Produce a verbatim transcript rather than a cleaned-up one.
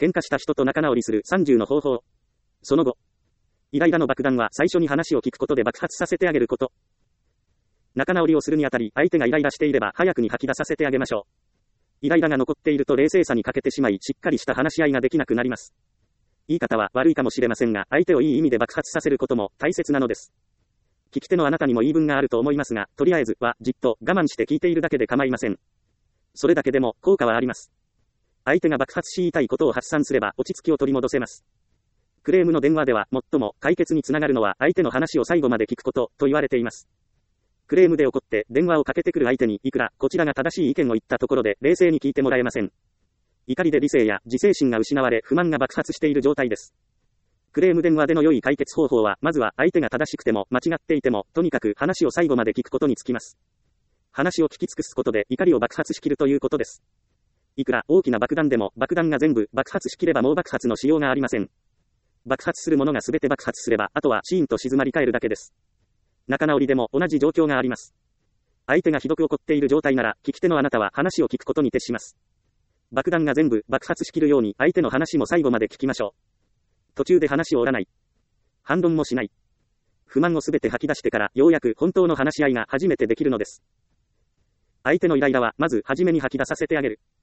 喧嘩した人と仲直りするさんじゅうの方法。その後。イライラの爆弾は最初に話を聞くことで爆発させてあげること。仲直りをするにあたり、相手がイライラしていれば早くに吐き出させてあげましょう。イライラが残っていると冷静さに欠けてしまい、しっかりした話し合いができなくなります。言い方は悪いかもしれませんが、相手をいい意味で爆発させることも大切なのです。聞き手のあなたにも言い分があると思いますが、とりあえずはじっと我慢して聞いているだけで構いません。それだけでも効果はあります。相手が爆発し言いたいことを発散すれば落ち着きを取り戻せます。クレームの電話では最も解決につながるのは相手の話を最後まで聞くことと言われています。クレームで怒って電話をかけてくる相手にいくらこちらが正しい意見を言ったところで冷静に聞いてもらえません。怒りで理性や自制心が失われ不満が爆発している状態です。クレーム電話での良い解決方法はまずは相手が正しくても間違っていてもとにかく話を最後まで聞くことにつきます。話を聞き尽くすことで怒りを爆発しきるということです。いくら大きな爆弾でも爆弾が全部爆発しきればもう爆発のしようがありません。爆発するものが全て爆発すれば、あとはシーンと静まり返るだけです。仲直りでも同じ状況があります。相手がひどく怒っている状態なら、聞き手のあなたは話を聞くことに徹します。爆弾が全部爆発しきるように相手の話も最後まで聞きましょう。途中で話を折らない。反論もしない。不満をすべて吐き出してから、ようやく本当の話し合いが初めてできるのです。相手のイライラは、まず初めに吐き出させてあげる。